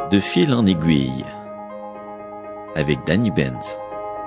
De fil en aiguille, avec Danny Benz.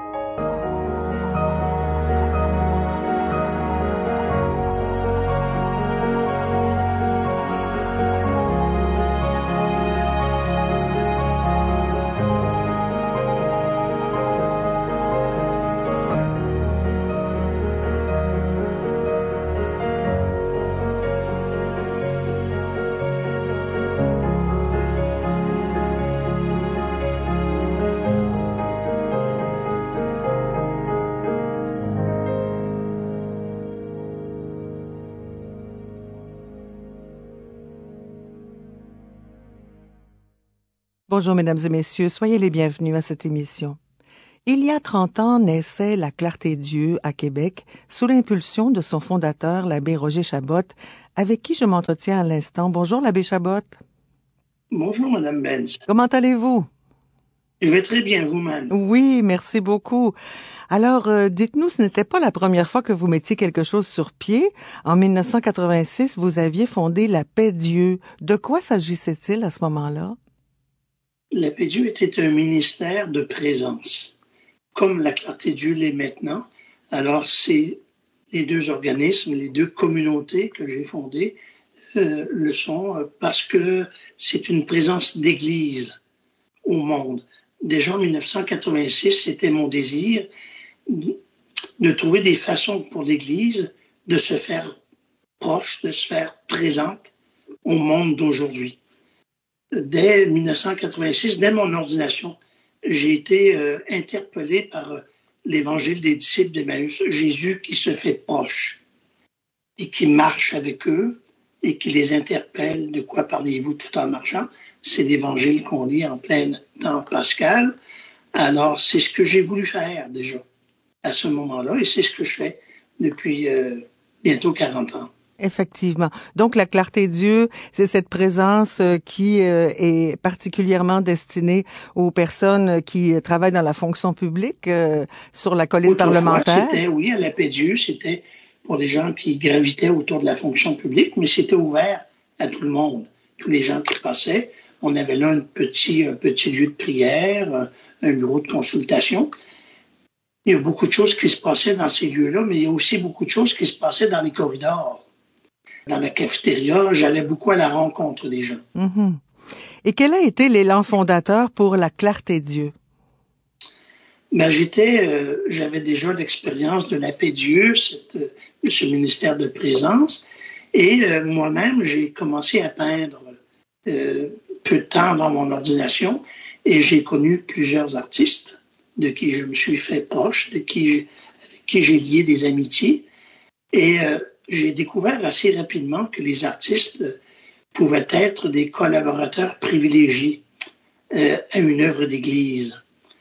Bonjour, mesdames et messieurs, soyez les bienvenus à cette émission. Il y a 30 ans naissait la Clarté-Dieu à Québec sous l'impulsion de son fondateur, l'abbé Roger Chabot, avec qui je m'entretiens à l'instant. Bonjour, l'abbé Chabot. Bonjour, madame Benz. Comment allez-vous? Je vais très bien, vous-même. Oui, merci beaucoup. Alors, dites-nous, ce n'était pas la première fois que vous mettiez quelque chose sur pied. En 1986, vous aviez fondé la Paix-Dieu. De quoi s'agissait-il à ce moment-là? La Paix-Dieu était un ministère de présence, comme la Clarté-Dieu l'est maintenant. Alors, c'est les deux organismes, les deux communautés que j'ai fondées le sont parce que c'est une présence d'Église au monde. Déjà en 1986, c'était mon désir de trouver des façons pour l'Église de se faire proche, de se faire présente au monde d'aujourd'hui. Dès 1986, dès mon ordination, j'ai été interpellé par l'évangile des disciples d'Emmaüs, Jésus qui se fait proche et qui marche avec eux et qui les interpelle. De quoi parlez-vous tout en marchant? C'est l'évangile qu'on lit en plein temps pascal. Alors, c'est ce que j'ai voulu faire déjà à ce moment-là et c'est ce que je fais depuis bientôt 40 ans. Effectivement. Donc, la Clarté-Dieu, c'est cette présence qui est particulièrement destinée aux personnes qui travaillent dans la fonction publique sur la colline parlementaire. Oui, à la Paix-Dieu, c'était pour les gens qui gravitaient autour de la fonction publique, mais c'était ouvert à tout le monde, tous les gens qui passaient. On avait là un petit lieu de prière, un bureau de consultation. Il y a beaucoup de choses qui se passaient dans ces lieux-là, mais il y a aussi beaucoup de choses qui se passaient dans les corridors. Dans la cafétéria, j'allais beaucoup à la rencontre des gens. Mm-hmm. Et quel a été l'élan fondateur pour la Clarté-Dieu? Ben, j'avais déjà l'expérience de la Paix-Dieu, ce ministère de présence, et moi-même, j'ai commencé à peindre peu de temps avant mon ordination, et j'ai connu plusieurs artistes de qui je me suis fait proche, avec qui j'ai lié des amitiés, et j'ai découvert assez rapidement que les artistes pouvaient être des collaborateurs privilégiés à une œuvre d'église,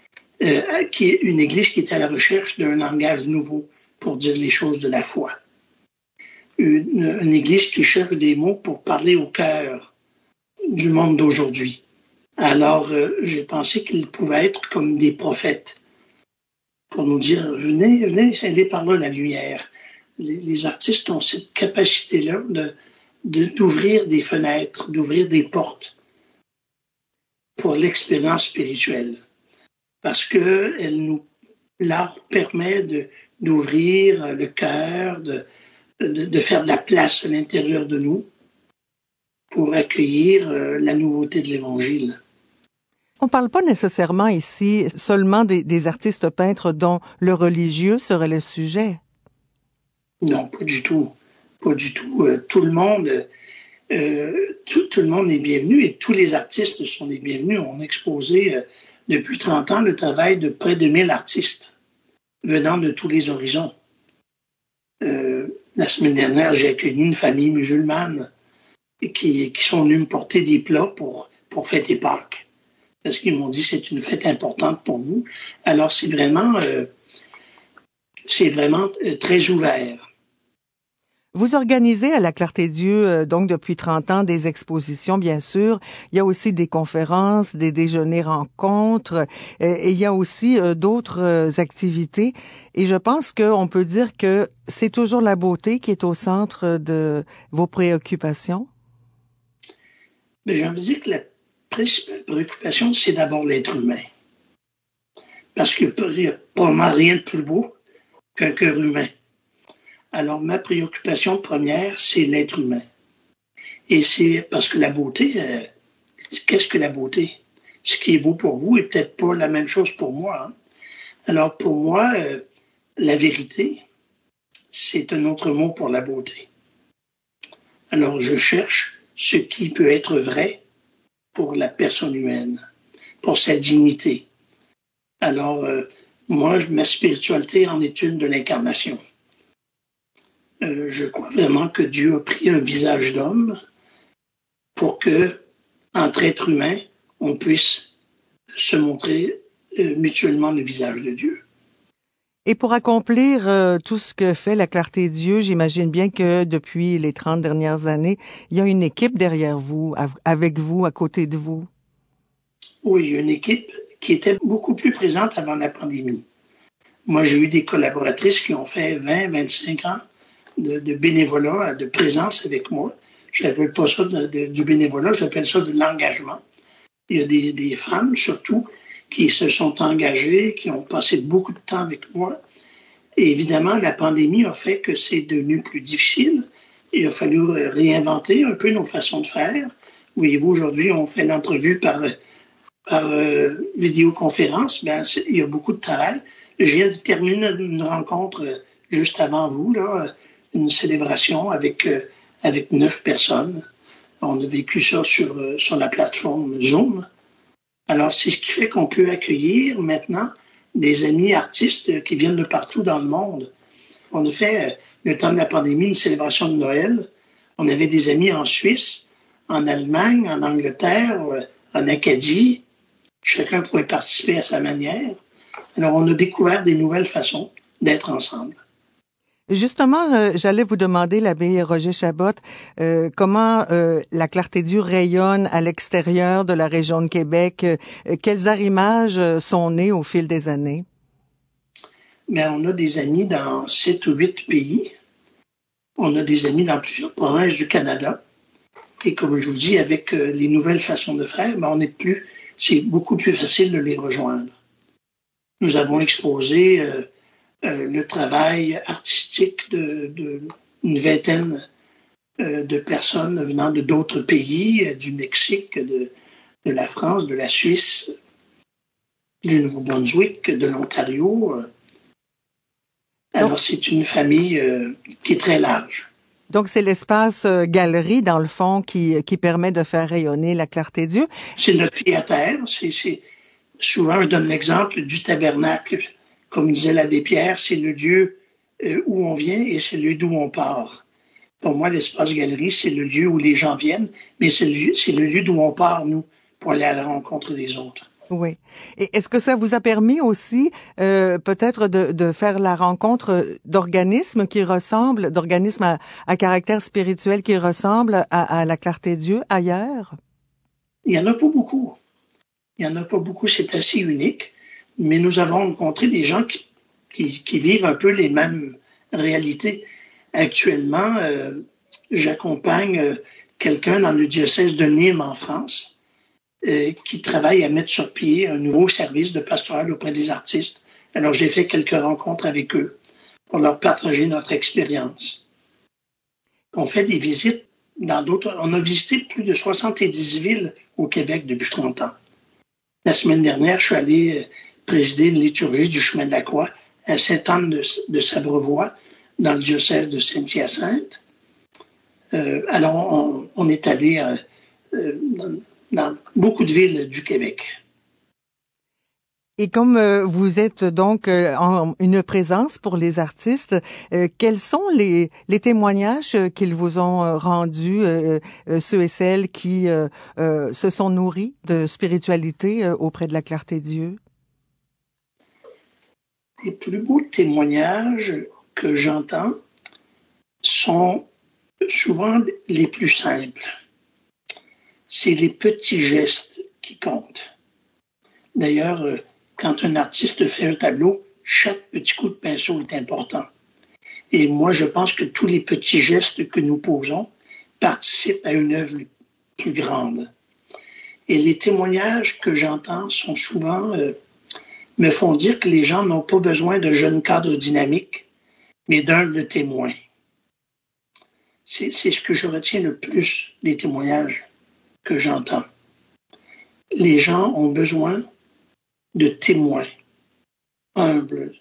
une église qui est à la recherche d'un langage nouveau pour dire les choses de la foi. Une église qui cherche des mots pour parler au cœur du monde d'aujourd'hui. Alors, j'ai pensé qu'ils pouvaient être comme des prophètes pour nous dire, venez, allez par là la lumière. Les artistes ont cette capacité-là d'ouvrir des fenêtres, d'ouvrir des portes pour l'expérience spirituelle. Parce que l'art permet d'ouvrir le cœur, de faire de la place à l'intérieur de nous pour accueillir la nouveauté de l'Évangile. On ne parle pas nécessairement ici seulement des artistes peintres dont le religieux serait le sujet. Non, pas du tout. Pas du tout. Tout le monde est bienvenu et tous les artistes sont les bienvenus. On a exposé depuis 30 ans le travail de près de 1000 artistes venant de tous les horizons. La semaine dernière, j'ai accueilli une famille musulmane qui sont venus me porter des plats pour fêter Pâques. Parce qu'ils m'ont dit que c'est une fête importante pour vous. Alors, c'est vraiment très ouvert. Vous organisez à la Clarté-Dieu, donc depuis 30 ans, des expositions, bien sûr. Il y a aussi des conférences, des déjeuners-rencontres, et il y a aussi d'autres activités. Et je pense qu'on peut dire que c'est toujours la beauté qui est au centre de vos préoccupations. J'ai envie de dire que principale préoccupation, c'est d'abord l'être humain. Parce qu'il n'y a probablement rien de plus beau qu'un cœur humain. Alors, ma préoccupation première, c'est l'être humain. Et c'est parce que la beauté, qu'est-ce que la beauté? Ce qui est beau pour vous est peut-être pas la même chose pour moi. Hein? Alors, pour moi, la vérité, c'est un autre mot pour la beauté. Alors, je cherche ce qui peut être vrai pour la personne humaine, pour sa dignité. Alors, moi, ma spiritualité en est une de l'incarnation. Je crois vraiment que Dieu a pris un visage d'homme pour que, entre êtres humains, on puisse se montrer mutuellement le visage de Dieu. Et pour accomplir tout ce que fait la Clarté Dieu, j'imagine bien que depuis les 30 dernières années, il y a une équipe derrière vous, avec vous, à côté de vous. Oui, il y a une équipe qui était beaucoup plus présente avant la pandémie. Moi, j'ai eu des collaboratrices qui ont fait 20, 25 ans de bénévolat, de présence avec moi. Je n'appelle pas ça du bénévolat, j'appelle ça de l'engagement. Il y a des femmes, surtout, qui se sont engagées, qui ont passé beaucoup de temps avec moi. Et évidemment, la pandémie a fait que c'est devenu plus difficile. Il a fallu réinventer un peu nos façons de faire. Voyez-vous, aujourd'hui, on fait l'entrevue par vidéoconférence. Bien, il y a beaucoup de travail. Je viens de terminer une rencontre juste avant vous, là, une célébration avec 9 personnes. On a vécu ça sur la plateforme Zoom. Alors, c'est ce qui fait qu'on peut accueillir maintenant des amis artistes qui viennent de partout dans le monde. On a fait, le temps de la pandémie, une célébration de Noël. On avait des amis en Suisse, en Allemagne, en Angleterre, en Acadie. Chacun pouvait participer à sa manière. Alors, on a découvert des nouvelles façons d'être ensemble. Justement, j'allais vous demander, l'abbé Roger Chabot, comment la Clarté Dieu rayonne à l'extérieur de la région de Québec. Quels arrimages sont nés au fil des années? Bien, on a des amis dans 7 ou 8 pays. On a des amis dans plusieurs provinces du Canada. Et comme je vous dis, avec les nouvelles façons de faire, ben, c'est beaucoup plus facile de les rejoindre. Nous avons exposé le travail artistique d'une vingtaine de personnes venant de d'autres pays, du Mexique, de la France, de la Suisse, du Nouveau-Brunswick, de l'Ontario. Alors, c'est une famille qui est très large. Donc, c'est l'espace galerie, dans le fond, qui permet de faire rayonner la Clarté Dieu. C'est notre pied à terre. Souvent, je donne l'exemple du tabernacle. Comme disait l'abbé Pierre, c'est le lieu où on vient et c'est le lieu d'où on part. Pour moi, l'espace galerie, c'est le lieu où les gens viennent, mais c'est le lieu d'où on part, nous, pour aller à la rencontre des autres. Oui. Et est-ce que ça vous a permis aussi peut-être de faire la rencontre d'organismes à caractère spirituel qui ressemblent à la Clarté Dieu ailleurs? Il n'y en a pas beaucoup. C'est assez unique. Mais nous avons rencontré des gens qui vivent un peu les mêmes réalités. Actuellement, j'accompagne quelqu'un dans le diocèse de Nîmes en France qui travaille à mettre sur pied un nouveau service de pastoral auprès des artistes. Alors, j'ai fait quelques rencontres avec eux pour leur partager notre expérience. On fait des visites dans d'autres. On a visité plus de 70 villes au Québec depuis 30 ans. La semaine dernière, je suis allé présider une liturgie du chemin de la Croix à Sainte-Anne de Sabrevois, dans le diocèse de Saint-Hyacinthe. Alors, on est allé dans beaucoup de villes du Québec. Et comme vous êtes donc une présence pour les artistes, quels sont les témoignages qu'ils vous ont rendus, ceux et celles qui se sont nourris de spiritualité auprès de la Clarté Dieu? Les plus beaux témoignages que j'entends sont souvent les plus simples. C'est les petits gestes qui comptent. D'ailleurs, quand un artiste fait un tableau, chaque petit coup de pinceau est important. Et moi, je pense que tous les petits gestes que nous posons participent à une œuvre plus grande. Et les témoignages que j'entends sont souvent, me font dire que les gens n'ont pas besoin de jeunes cadres dynamiques, mais d'un de témoins. C'est ce que je retiens le plus des témoignages que j'entends. Les gens ont besoin de témoins humbles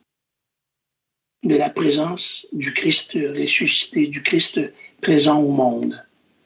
de la présence du Christ ressuscité, du Christ présent au monde.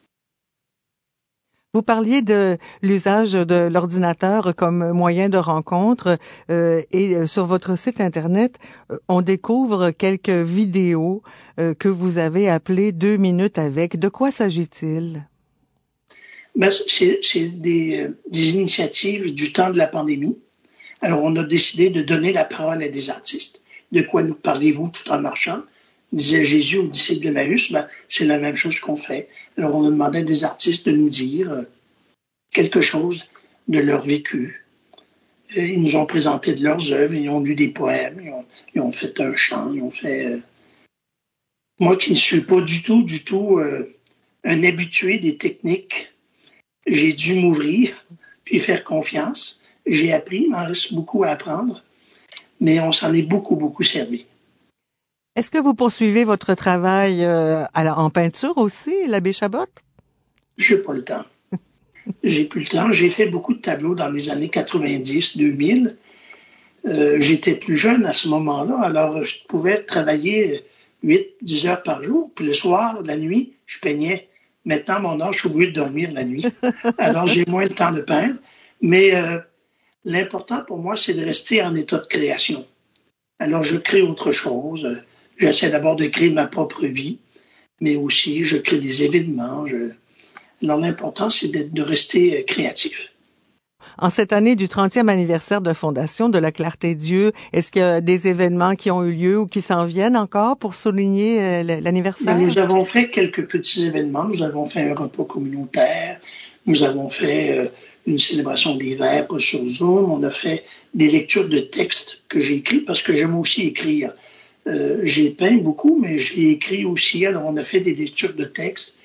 Vous parliez de l'usage de l'ordinateur comme moyen de rencontre et sur votre site Internet, on découvre quelques vidéos que vous avez appelées 2 minutes avec. De quoi s'agit-il? Ben, c'est des initiatives du temps de la pandémie. Alors, on a décidé de donner la parole à des artistes. De quoi nous parlez-vous tout en marchant? Disait Jésus aux disciples d'Emmaüs, ben, c'est la même chose qu'on fait. Alors, on a demandé à des artistes de nous dire quelque chose de leur vécu. Ils nous ont présenté de leurs œuvres, ils ont lu des poèmes, ils ont fait un chant, ils ont fait... Moi qui ne suis pas du tout un habitué des techniques, j'ai dû m'ouvrir puis faire confiance. J'ai appris, il m'en reste beaucoup à apprendre, mais on s'en est beaucoup servi. Est-ce que vous poursuivez votre travail en peinture aussi, l'abbé Chabot? J'ai pas le temps. J'ai plus le temps. J'ai fait beaucoup de tableaux dans les années 90, 2000. J'étais plus jeune à ce moment-là, alors je pouvais travailler 8-10 heures par jour. Puis le soir, la nuit, je peignais. Maintenant, à mon âge, je suis obligé de dormir la nuit. Alors, j'ai moins le temps de peindre. Mais l'important pour moi, c'est de rester en état de création. Alors, je crée autre chose. J'essaie d'abord de créer ma propre vie, mais aussi je crée des événements. Alors, l'important, c'est de rester créatif. En cette année du 30e anniversaire de fondation de la Clarté-Dieu, est-ce qu'il y a des événements qui ont eu lieu ou qui s'en viennent encore pour souligner l'anniversaire? Nous avons fait quelques petits événements. Nous avons fait un repas communautaire. Nous avons fait une célébration des vêpres sur Zoom. On a fait des lectures de textes que j'ai écrits parce que j'aime aussi écrire. J'ai peint beaucoup, mais j'ai écrit aussi. Alors, on a fait des lectures de textes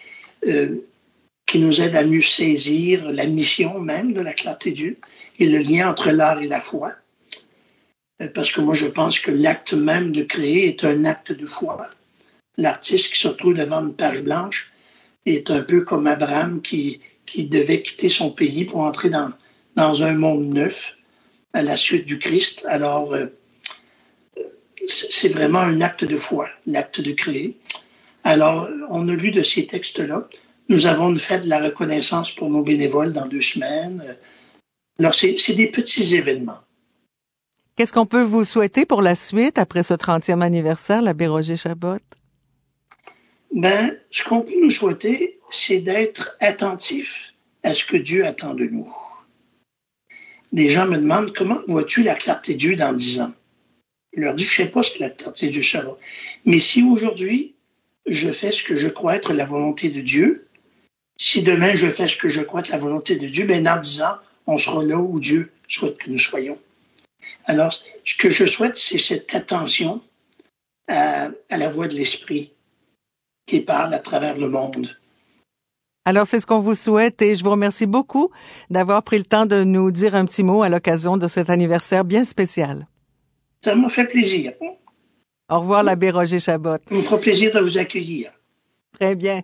qui nous aident à mieux saisir la mission même de la Clarté-Dieu et le lien entre l'art et la foi. Parce que moi, je pense que l'acte même de créer est un acte de foi. L'artiste qui se retrouve devant une page blanche est un peu comme Abraham qui devait quitter son pays pour entrer dans un monde neuf à la suite du Christ. Alors, c'est vraiment un acte de foi, l'acte de créer. Alors, on a lu de ces textes-là. Nous avons fait de la reconnaissance pour nos bénévoles dans 2 semaines. Alors, c'est des petits événements. Qu'est-ce qu'on peut vous souhaiter pour la suite après ce 30e anniversaire, l'abbé Roger Chabot? Ben, ce qu'on peut nous souhaiter, c'est d'être attentif à ce que Dieu attend de nous. Des gens me demandent, comment vois-tu la clarté de Dieu dans 10 ans? Je leur dis, je ne sais pas ce que la clarté de Dieu sera. Mais si aujourd'hui, je fais ce que je crois être la volonté de Dieu, si demain je fais ce que je crois être la volonté de Dieu, ben dans 10 ans, on sera là où Dieu souhaite que nous soyons. Alors, ce que je souhaite, c'est cette attention à la voix de l'Esprit qui parle à travers le monde. Alors, c'est ce qu'on vous souhaite et je vous remercie beaucoup d'avoir pris le temps de nous dire un petit mot à l'occasion de cet anniversaire bien spécial. Ça m'a fait plaisir. Au revoir, l'abbé Roger Chabot. Ça me fera plaisir de vous accueillir. Très bien.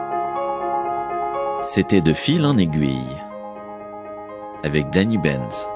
C'était De fil en aiguille avec Danny Benz.